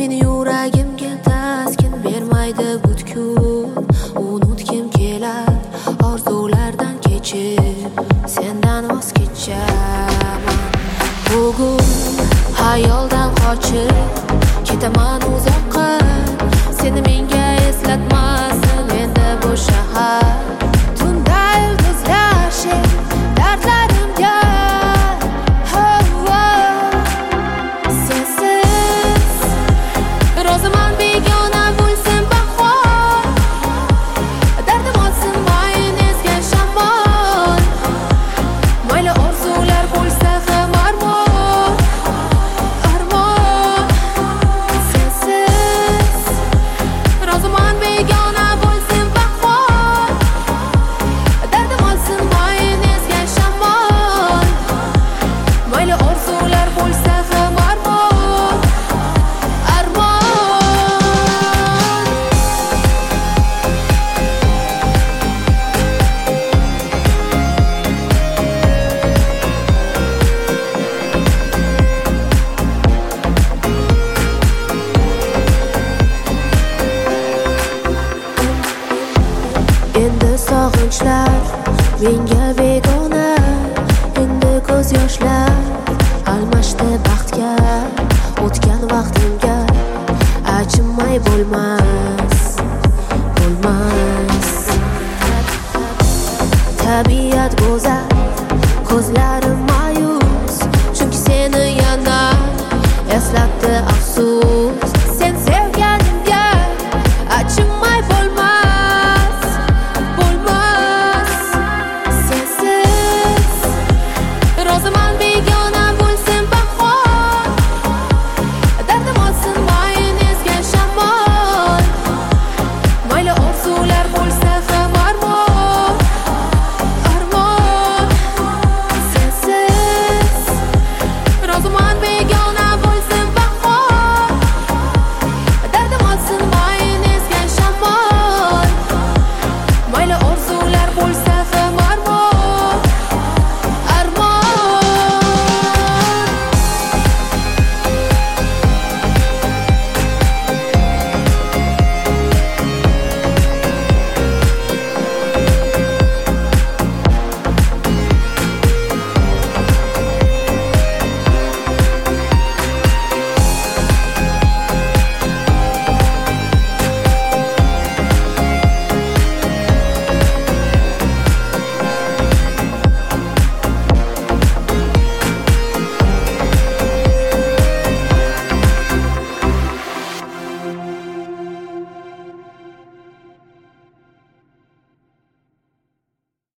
meni yuragimga taskin bermaydi butkul. Unutgim kelar orzulardan kechib, sendan voz kechaman. Bugun hayoldan qochib ketaman uzoqqa, seni menga eslatmasin endi bu shahar. Tunda yulduzlar shek dardlarimga, sensiz roziman begona bo'lsin bahor, dardim olsin mayin ezgan shamol. Mayli orzular bo'lsa ham armon, armon. Sensiz roziman begona bo'lsin bahor, dardim olsin mayin ezgan shamol. Mayli orzular bo'lsa ham armon, armon. Endi sog'inchlar menga begona, endi ko'z yoshlar almashdi baxtga. O'tgan vaqtimga achinmay bo'lmas, bo'lmas. Tabiat go'zal, ko'zlarim ma'yus, chunki seni yana eslatdi afsus.